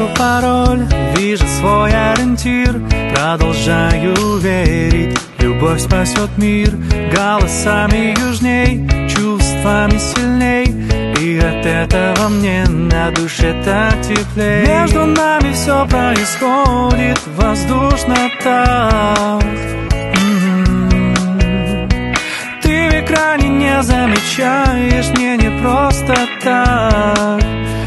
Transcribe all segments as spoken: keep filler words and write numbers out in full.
знаю пароль, вижу свой ориентир. Продолжаю верить, любовь спасет мир. Голосами южней, чувствами сильней, и от этого мне на душе так теплей. Между нами все происходит воздушно так. М-м-м. Ты в экране не замечаешь, мне не просто так.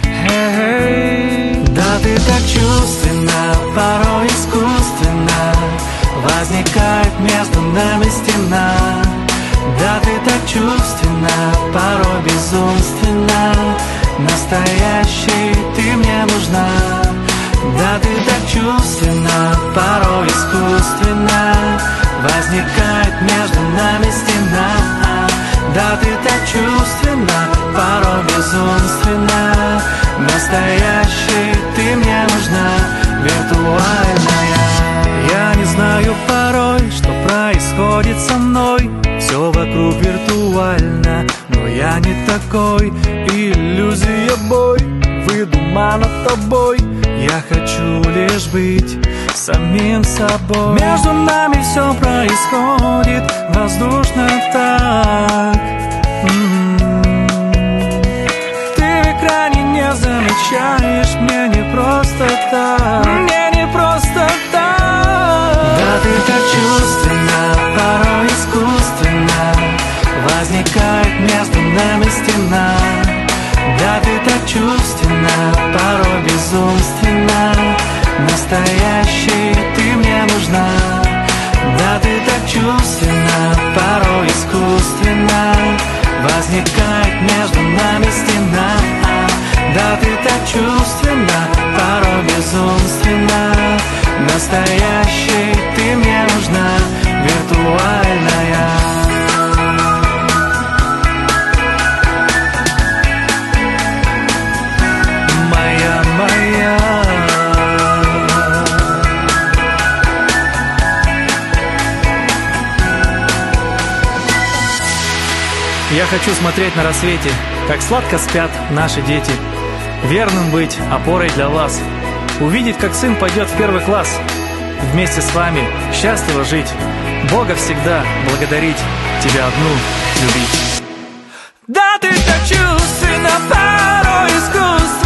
Hey. Да ты так чувственна, порой искусственно, возникает между нами стена. Да ты так чувственна, порой безумственна, настоящей ты мне нужна. Да ты так чувственна, порой искусственно, возникает между нами стена. Да ты так чувственна, порой безумственна, настоящей ты мне нужна, виртуальная. Я не знаю порой, что происходит со мной. Все вокруг виртуально, но я не такой. Иллюзия бой, выдумана тобой. Я хочу лишь быть самим собой. Между нами все происходит воздушно так. М-м-м. Ты в экране не замечаешь, мне не просто так. Мне не просто так. Да ты так чувственна, порой искусственно, возникает между нами стена. Да ты так чувственна, порой безумственна, настоящей ты мне нужна. Да ты так чувственна, порой искусственно, возникает между нами стена. Да ты так чувственна, порой безумственна, настоящей ты мне нужна, виртуальная. Я хочу смотреть на рассвете, как сладко спят наши дети. Верным быть, опорой для вас. Увидеть, как сын пойдет в первый класс. Вместе с вами счастливо жить. Бога всегда благодарить, тебя одну любить. Да ты так чувственно, порой искусственно,